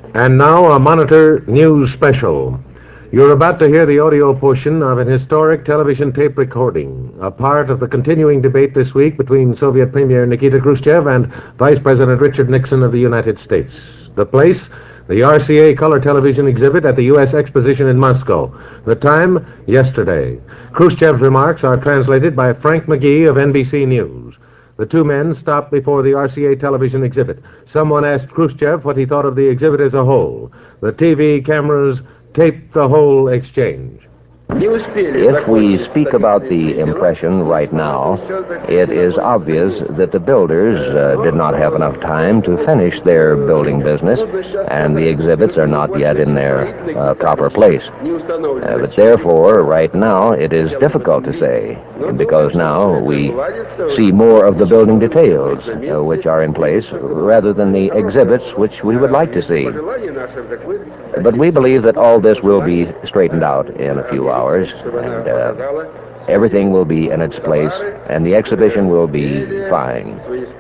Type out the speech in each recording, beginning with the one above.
And now a Monitor News Special. You're about to hear the audio portion of an historic television tape recording, a part of the continuing debate this week between Soviet Premier Nikita Khrushchev and Vice President Richard Nixon of the United States. The place, the RCA color television exhibit at the U.S. Exposition in Moscow. The time, yesterday. Khrushchev's remarks are translated by Frank McGee of NBC News. The two men stopped before the RCA television exhibit. Someone asked Khrushchev what he thought of the exhibit as a whole. The TV cameras taped the whole exchange. If we speak about the impression right now, it is obvious that the builders did not have enough time to finish their building business, and the exhibits are not yet in their proper place. But therefore, right now, it is difficult to say, because now we see more of the building details which are in place, rather than the exhibits which we would like to see. But we believe that all this will be straightened out in a few hours, and everything will be in its place, and the exhibition will be fine.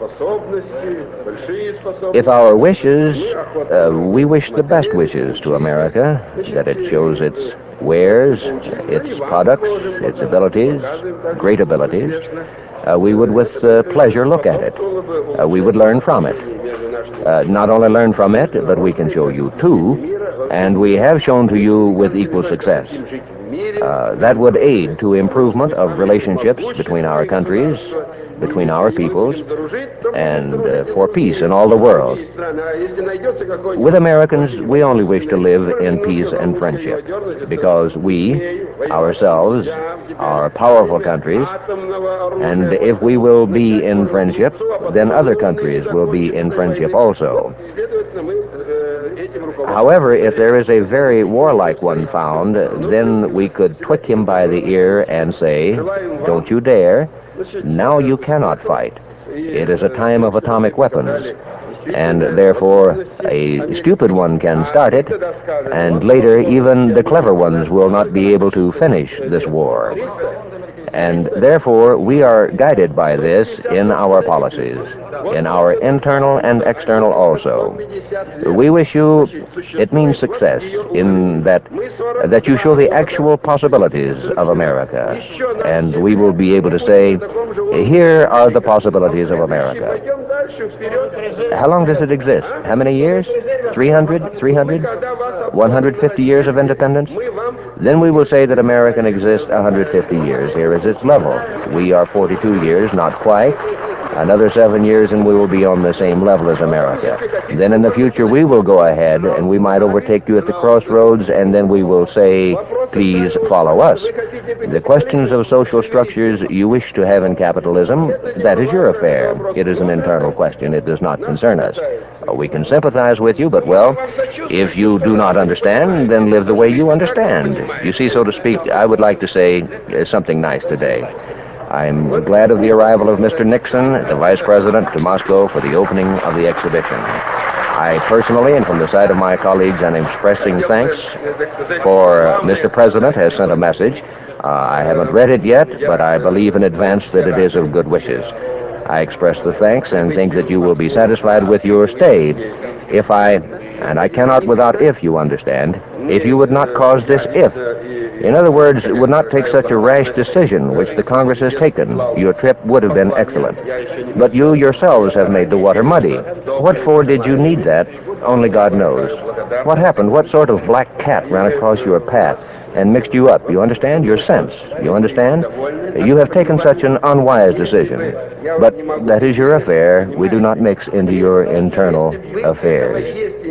If our wishes, we wish the best wishes to America, that it shows its wares, its products, its abilities, great abilities. We would with pleasure look at it. We would learn from it. Not only learn from it, but we can show you too, and we have shown to you with equal success. That would aid to improvement of relationships between our countries, between our peoples, and for peace in all the world. With Americans, we only wish to live in peace and friendship, because we, ourselves, are powerful countries, and if we will be in friendship, then other countries will be in friendship also. However, if there is a very warlike one found, then we could twit him by the ear and say, "Don't you dare. Now you cannot fight. It is a time of atomic weapons." And therefore, a stupid one can start it, and later even the clever ones will not be able to finish this war. And therefore, we are guided by this in our policies, in our internal and external also. We wish you, it means success, in that you show the actual possibilities of America. And we will be able to say, here are the possibilities of America. How long does it exist? How many years? 300? 300? 150 years of independence? Then we will say that America can exist 150 years. Here is its level. We are 42 years, not quite. Another 7 years and we will be on the same level as America. Then in the future we will go ahead and we might overtake you at the crossroads, and then we will say, please follow us. The questions of social structures you wish to have in capitalism, that is your affair. It is an internal question. It does not concern us. We can sympathize with you, but well, if you do not understand, then live the way you understand. You see, so to speak, I would like to say something nice today. I'm glad of the arrival of Mr. Nixon, the Vice President, to Moscow for the opening of the exhibition. I personally, and from the side of my colleagues, am expressing thanks for Mr. President has sent a message. I haven't read it yet, but I believe in advance that it is of good wishes. I express the thanks and think that you will be satisfied with your stay. If and I cannot without if, you understand, if you would not cause this if. In other words, would not take such a rash decision which the Congress has taken, your trip would have been excellent. But you yourselves have made the water muddy. What for did you need that? Only God knows. What happened? What sort of black cat ran across your path and mixed you up? You understand? Your sense. You understand? You have taken such an unwise decision. But that is your affair. We do not mix into your internal affairs.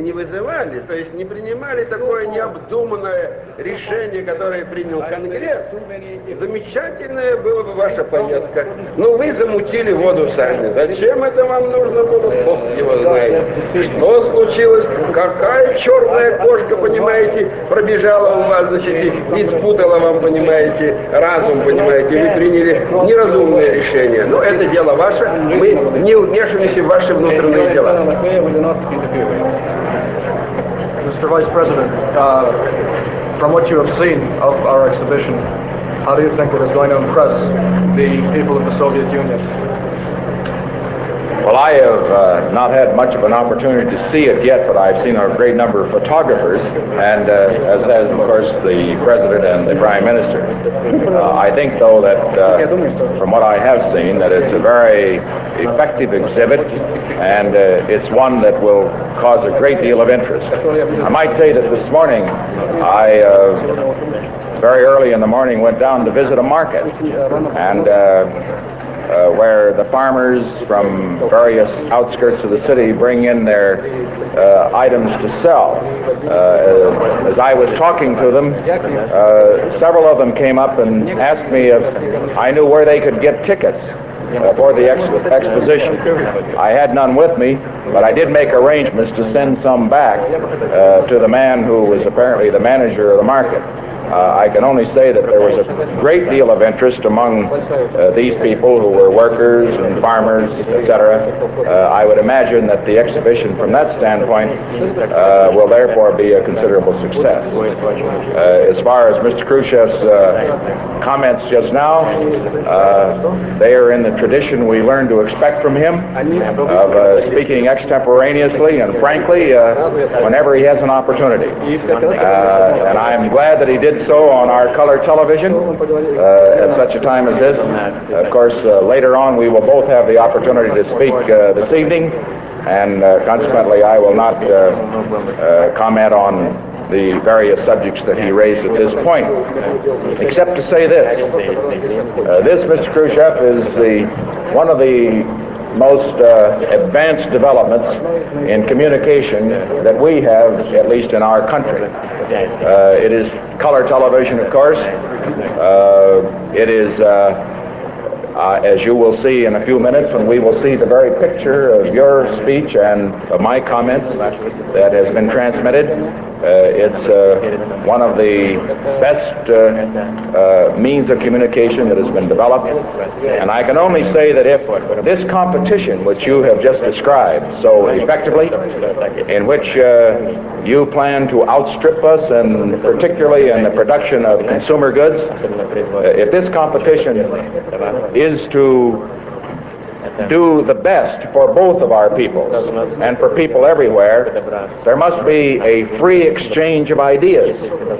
Замечательная была бы ваша поездка. Но вы замутили воду сами. Зачем это вам нужно было? Бог его знает. Что случилось? Какая черная кошка, понимаете, пробежала у вас, значит, и спутала вам, понимаете, разум, понимаете. Вы приняли неразумное решение. Но это дело ваше. Мы не вмешиваемся в ваши внутренние дела. Mr. Vice President, from what you have seen of our exhibition, how do you think it is going to impress the people of the Soviet Union? Well, I have not had much of an opportunity to see it yet, but I've seen a great number of photographers, and as has, of course, the President and the Prime Minister. I think, though, that from what I have seen, that it's a very effective exhibit, and it's one that will cause a great deal of interest. I might say that this morning, I very early in the morning went down to visit a market, and where the farmers from various outskirts of the city bring in their items to sell. As I was talking to them, several of them came up and asked me if I knew where they could get tickets for the exposition. I had none with me, but I did make arrangements to send some back to the man who was apparently the manager of the market. I can only say that there was a great deal of interest among these people who were workers and farmers, etc. I would imagine that the exhibition from that standpoint will therefore be a considerable success. As far as Mr. Khrushchev's comments just now, they are in the tradition we learned to expect from him of speaking extemporaneously and frankly whenever he has an opportunity. And I'm glad that he did so on our color television at such a time as this. Of course, later on we will both have the opportunity to speak this evening, and consequently I will not comment on the various subjects that he raised at this point, except to say this. This, Mr. Khrushchev, is one of the most advanced developments in communication that we have, at least in our country. It is color television, of course. It is, as you will see in a few minutes, when we will see the very picture of your speech and of my comments that has been transmitted. It's one of the best means of communication that has been developed, and I can only say that if this competition which you have just described so effectively, in which you plan to outstrip us, and particularly in the production of consumer goods, if this competition is to do the best for both of our peoples and for people everywhere, there must be a free exchange of ideas.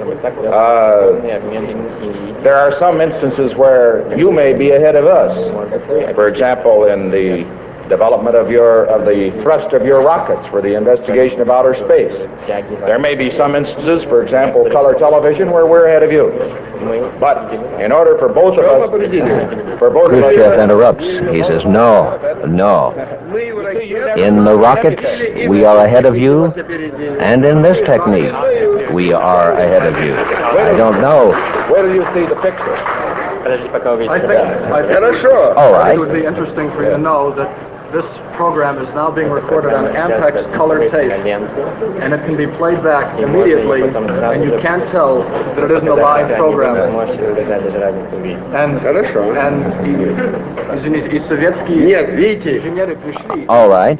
There are some instances where you may be ahead of us. For example, in the development of the thrust of your rockets for the investigation of outer space. There may be some instances, for example, color television, where we're ahead of you. But in order for both of us, Khrushchev interrupts. He says, no. In the rockets, we are ahead of you, and in this technique, we are ahead of you. I don't know. Where do you see the picture? I think all right. It would be interesting for you to know that this program is now being recorded on Ampex color tape, and it can be played back immediately, and you can't tell that it isn't a live program. И советские инженеры пришли. All right.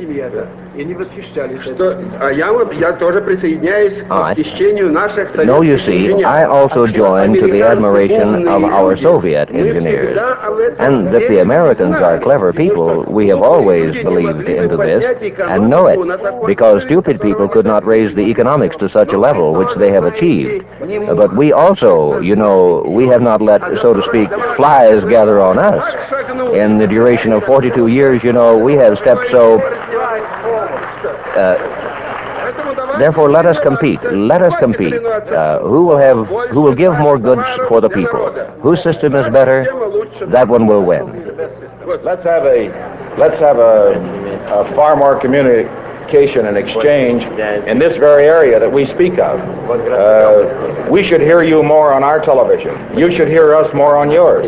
Я тоже присоединяюсь к восхищению наших советских No, you see, I also join to the admiration of our Soviet engineers. And that the Americans are clever people, we have always believed into this and know it, because stupid people could not raise the economics to such a level which they have achieved. But we also, you know, we have not let, so to speak, flies gather on us. In the duration of 42 years, you know, we have stepped so... therefore, let us compete. Let us compete. Who will give more goods for the people? Whose system is better? That one will win. Let's have a far more communication and exchange in this very area that we speak of. We should hear you more on our television. You should hear us more on yours.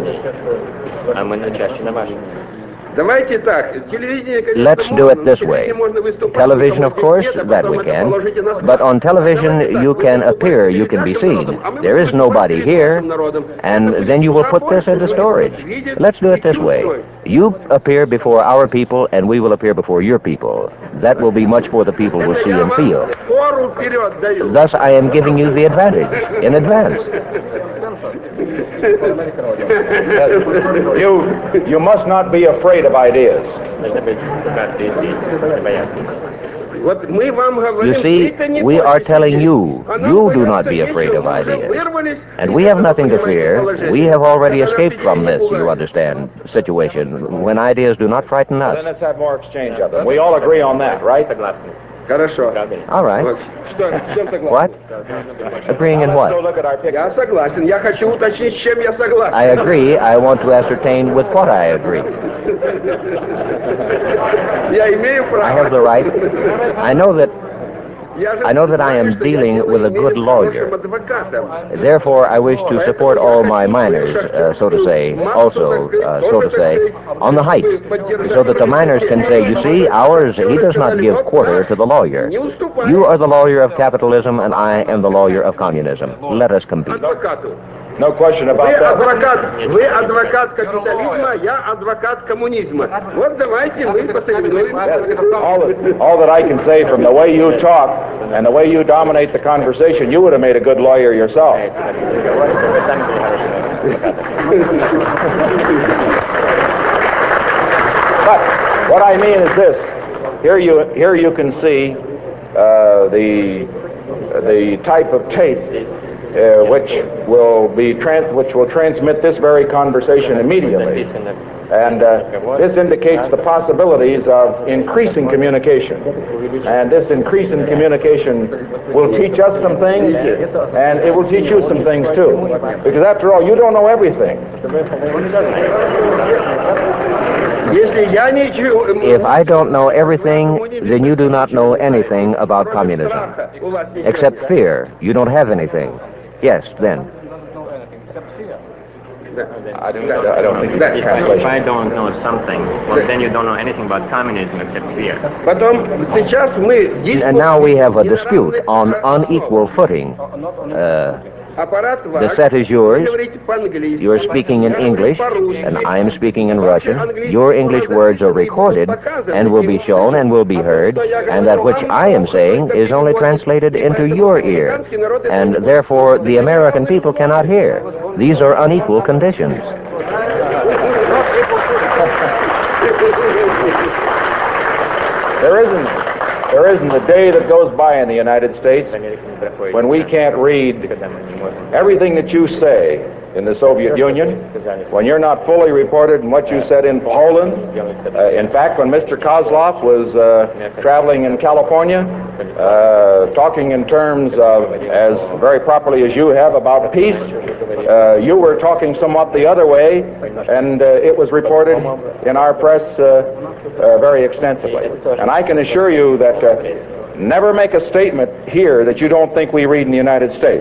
Let's do it this way. Television, of course, that we can. But on television, you can appear, you can be seen. There is nobody here, and then you will put this into storage. Let's do it this way. You appear before our people, and we will appear before your people. That will be much more the people will see and feel. Thus, I am giving you the advantage in advance. You must not be afraid of ideas. You see, we are telling you, you do not be afraid of ideas. And we have nothing to fear. We have already escaped from this, you understand, situation, when ideas do not frighten us. Then let's have more exchange of them. We all agree on that, right? Хорошо. All right. What? Agreeing in what? Look at our picture. Я согласен. Я хочу уточнить, с чем я согласен. I agree. I want to ascertain with what I agree. Я имею право. I have the right. I know that I am dealing with a good lawyer. Therefore, I wish to support all my miners, so to say, also, so to say, on the heights, so that the miners can say, you see, he does not give quarter to the lawyer. You are the lawyer of capitalism, and I am the lawyer of communism. Let us compete. No question about that. Вы адвокат капитализма, я адвокат коммунизма. Вот давайте мы посоревнуемся. All that I can say from the way you talk and the way you dominate the conversation, you would have made a good lawyer yourself. But what I mean is this: here you can see the type of tape which will transmit this very conversation immediately. And this indicates the possibilities of increasing communication. And this increase in communication will teach us some things, and it will teach you some things too. Because after all, you don't know everything. If I don't know everything, then you do not know anything about communism. Except fear. You don't have anything. Yes, then. I don't think that's translation. If I don't know something, well, then you don't know anything about communism except fear. And now we have a dispute on unequal footing. The set is yours. You are speaking in English, and I am speaking in Russian. Your English words are recorded and will be shown and will be heard, and that which I am saying is only translated into your ear, and therefore the American people cannot hear. These are unequal conditions. There isn't a day that goes by in the United States when we can't read everything that you say in the Soviet Union, when you're not fully reported in what you said in Poland. In fact, when Mr. Kozlov was traveling in California, talking in terms of, as very properly as you have, about peace, you were talking somewhat the other way, and it was reported in our press very extensively. And I can assure you that never make a statement here that you don't think we read in the United States.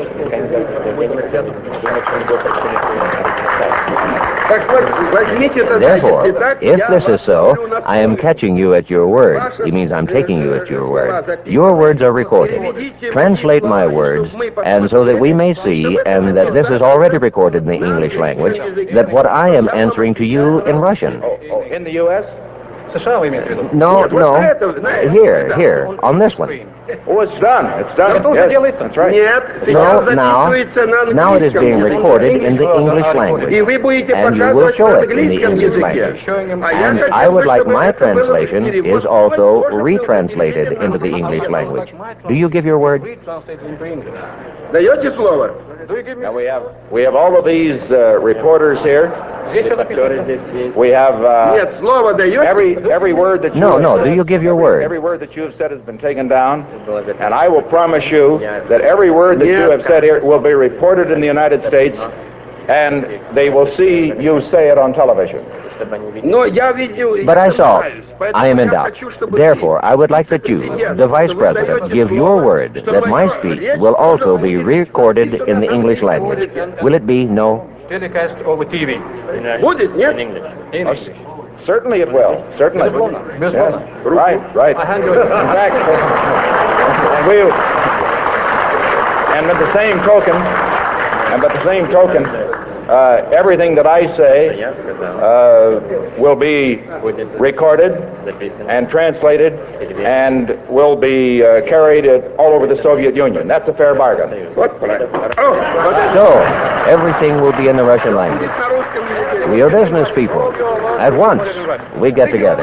Therefore, if this is so, I am catching you at your word. He means I'm taking you at your word. Your words are recorded. Translate my words, and so that we may see, and that this is already recorded in the English language, that what I am answering to you in Russian. In the U.S.? No. Here, on this one. Oh, it's done. It's done. Yes, that's right. No, now it is being recorded in the English language, and you will show it in the English language. And I would like my translation is also retranslated into the English language. Do you give your word? Now we have all of these reporters here. We have every word that you No, do you give your word? Every word that you have said has been taken down, and I will promise you that every word that you have said here will be reported in the United States, and they will see you say it on television. But I saw. I am in doubt. Therefore, I would like that you, the Vice President, give your word that my speech will also be recorded in the English language. Will it be no? Telecast over TV. In English. Certainly it will. Certainly. Yes. Right. I hand you In fact, and at the same token, everything that I say will be recorded and translated and will be carried all over the Soviet Union. That's a fair bargain. So, everything will be in the Russian language. We are business people. At once, we get together.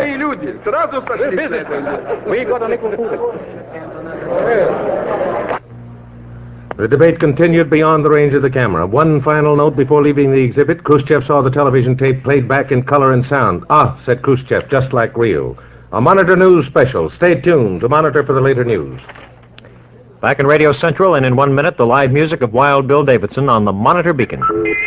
The debate continued beyond the range of the camera. One final note before leaving the exhibit. Khrushchev saw the television tape played back in color and sound. Ah, said Khrushchev, just like real. A Monitor News special. Stay tuned to Monitor for the later news. Back in Radio Central, and in 1 minute, the live music of Wild Bill Davidson on the Monitor Beacon.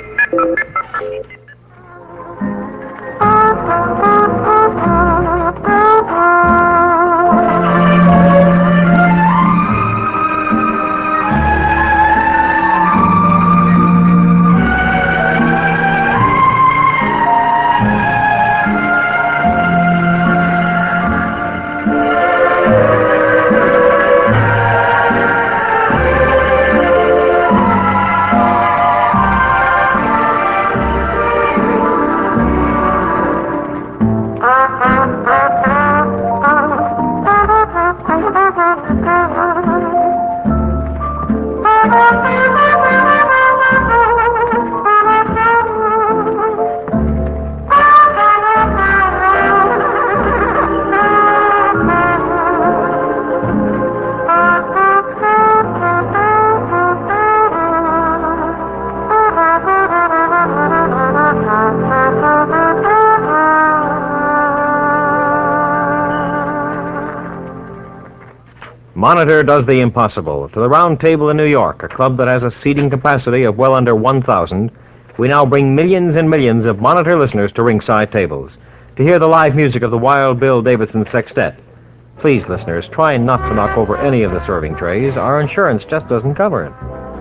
Monitor does the impossible. To the Round Table in New York, a club that has a seating capacity of well under 1,000, we now bring millions and millions of Monitor listeners to ringside tables to hear the live music of the Wild Bill Davidson Sextet. Please, listeners, try not to knock over any of the serving trays. Our insurance just doesn't cover it.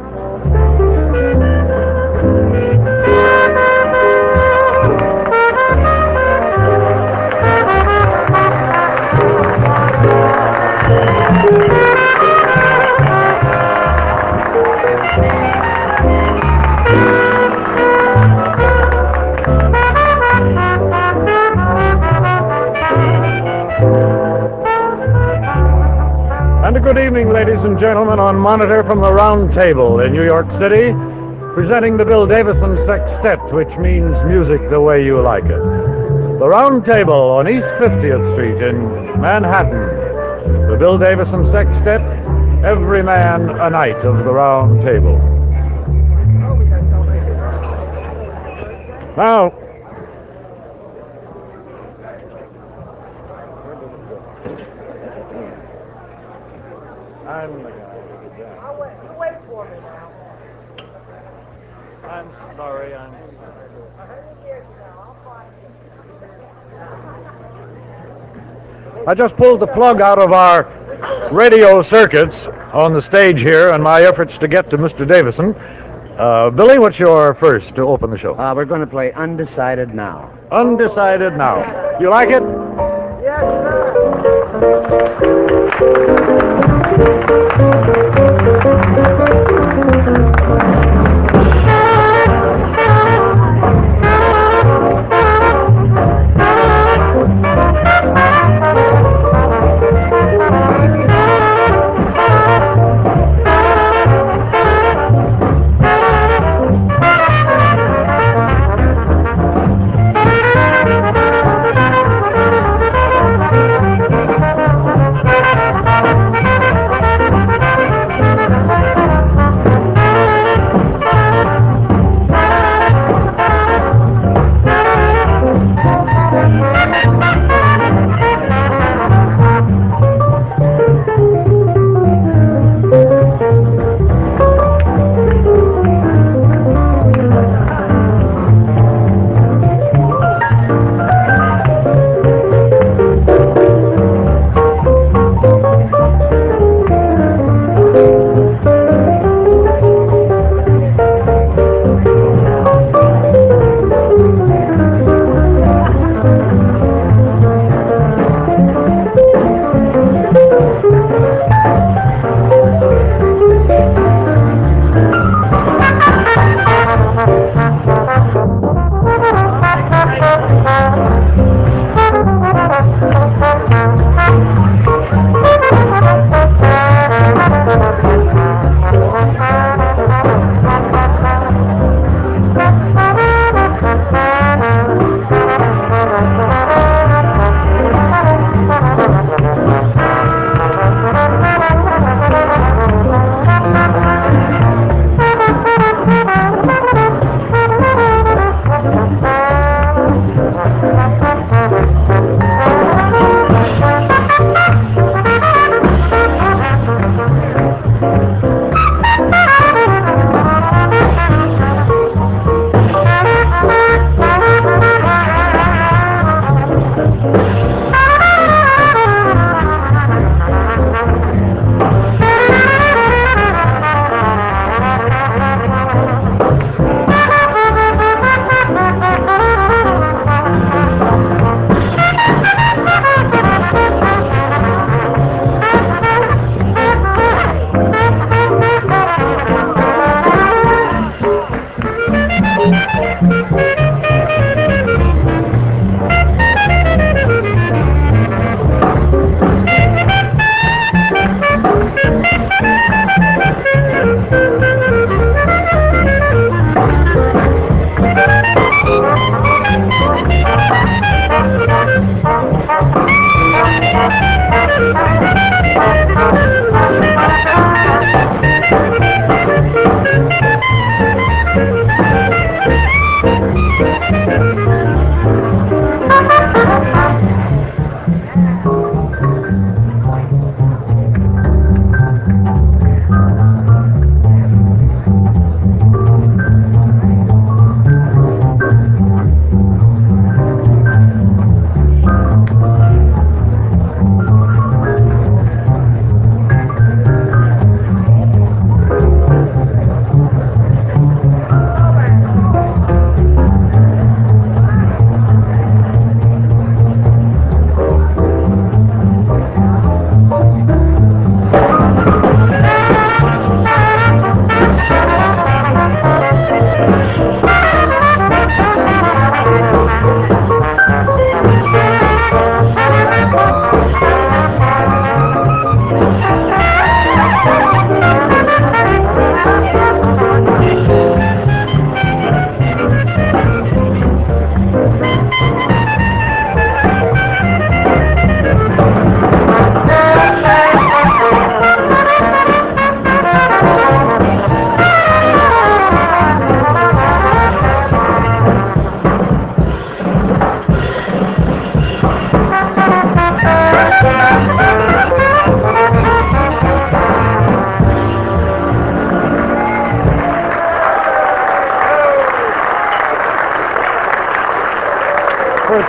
Good evening, ladies and gentlemen, on Monitor from the Round Table in New York City, presenting the Bill Davidson Sextet, which means music the way you like it. The Round Table on East 50th Street in Manhattan. The Bill Davidson Sextet, every man a night of the Round Table. Now, I'm the guy with the jacket. You wait for me now. I'm sorry, A 100 years now, I'll find you. I just pulled the plug out of our radio circuits on the stage here in my efforts to get to Mr. Davison. Billy, what's your first to open the show? We're going to play Undecided Now. Undecided Now. You like it? Yes, sir.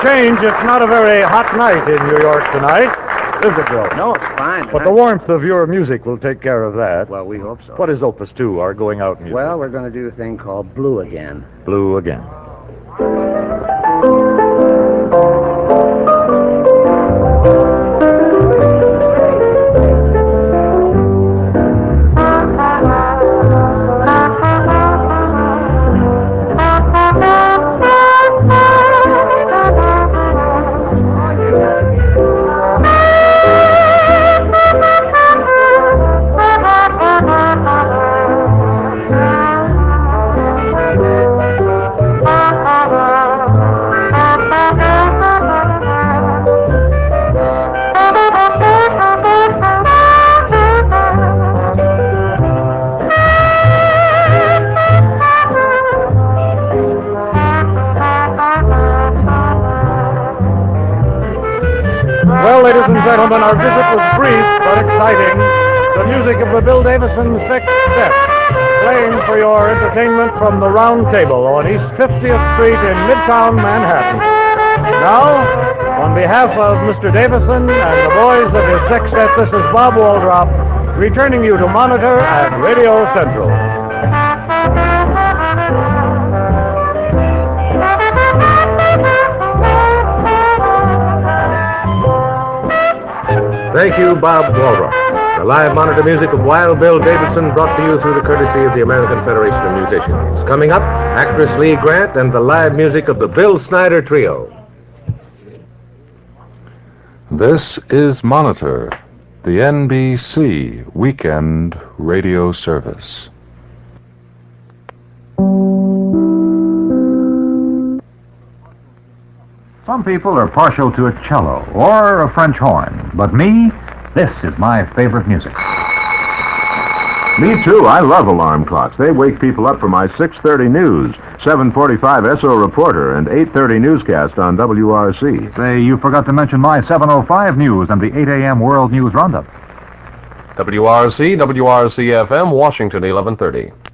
change, it's not a very hot night in New York tonight, is it, Joe? No, it's fine. But the warmth of your music will take care of that. Well, we hope so. What is Opus 2, our going out music? Well, we're going to do a thing called Blue Again. Blue again. Well, ladies and gentlemen, our visit was brief but exciting. The music of the Bill Davison Sextet, playing for your entertainment from the Round Table on East 50th Street in Midtown Manhattan. Now, on behalf of Mr. Davison and the boys of his sextet, this is Bob Waldrop, returning you to Monitor and Radio Central. Thank you, Bob Waldrop. The live Monitor music of Wild Bill Davidson brought to you through the courtesy of the American Federation of Musicians. Coming up, actress Lee Grant and the live music of the Bill Snyder Trio. This is Monitor, the NBC Weekend Radio Service. Some people are partial to a cello or a French horn, but me, this is my favorite music. Me too. I love alarm clocks. They wake people up for my 6:30 news, 7:45 SO Reporter, and 8:30 newscast on WRC. Say, you forgot to mention my 7:05 news and the 8 a.m. World News Roundup. WRC, WRC-FM, Washington, 1130.